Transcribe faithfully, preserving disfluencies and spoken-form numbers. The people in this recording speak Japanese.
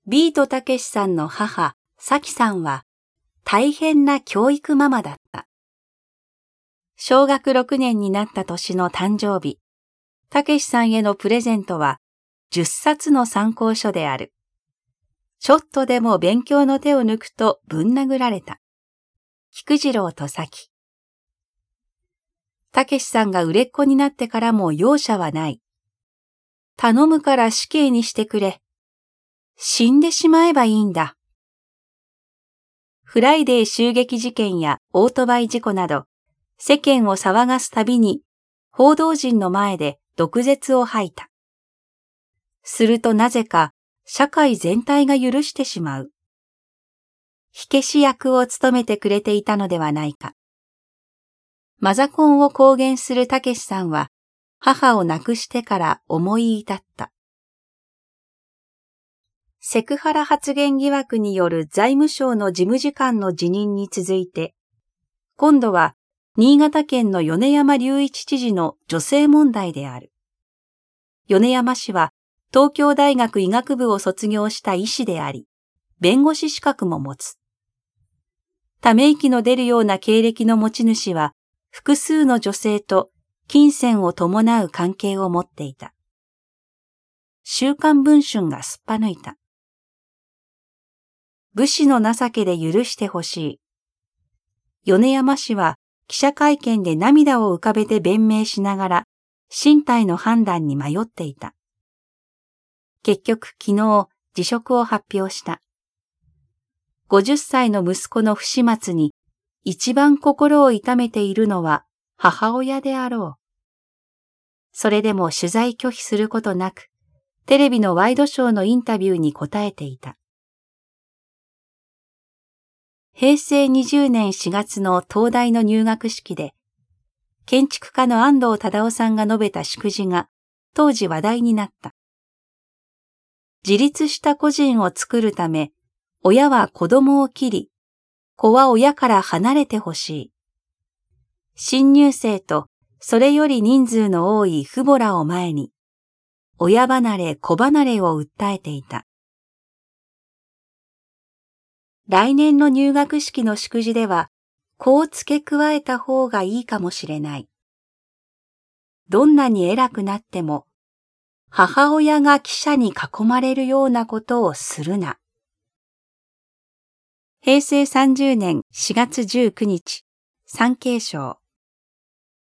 ビートたけしさんの母、さきさんは大変な教育ママだった。小学ろくねんになった年の誕生日、たけしさんへのプレゼントはじゅっさつの参考書である。ちょっとでも勉強の手を抜くとぶん殴られた。菊次郎とさき。たけしさんが売れっ子になってからも容赦はない。頼むから死刑にしてくれ。死んでしまえばいいんだ。フライデー襲撃事件やオートバイ事故など、世間を騒がすたびに、報道陣の前で毒舌を吐いた。するとなぜか、社会全体が許してしまう。火消し役を務めてくれていたのではないか。マザコンを公言するたけしさんは、母を亡くしてから思い至った。セクハラ発言疑惑による財務省の事務次官の辞任に続いて、今度は新潟県の米山隆一知事の女性問題である。米山氏は東京大学医学部を卒業した医師であり、弁護士資格も持つ。ため息の出るような経歴の持ち主は、複数の女性と金銭を伴う関係を持っていた。週刊文春がすっぱ抜いた。武士の情けで許してほしい。米山氏は記者会見で涙を浮かべて弁明しながら、進退の判断に迷っていた。結局昨日辞職を発表した。ごじゅっさいの息子の不始末に一番心を痛めているのは母親であろう。それでも取材拒否することなく、テレビのワイドショーのインタビューに答えていた。へいせいにじゅうねんしがつの東大の入学式で、建築家の安藤忠雄さんが述べた祝辞が当時話題になった。自立した個人を作るため、親は子供を切り、子は親から離れてほしい。新入生とそれより人数の多い父母らを前に、親離れ子離れを訴えていた。来年の入学式の祝辞では、こう付け加えた方がいいかもしれない。どんなに偉くなっても、母親が記者に囲まれるようなことをするな。へいせいさんじゅうねんしがつじゅうくにち、産経省。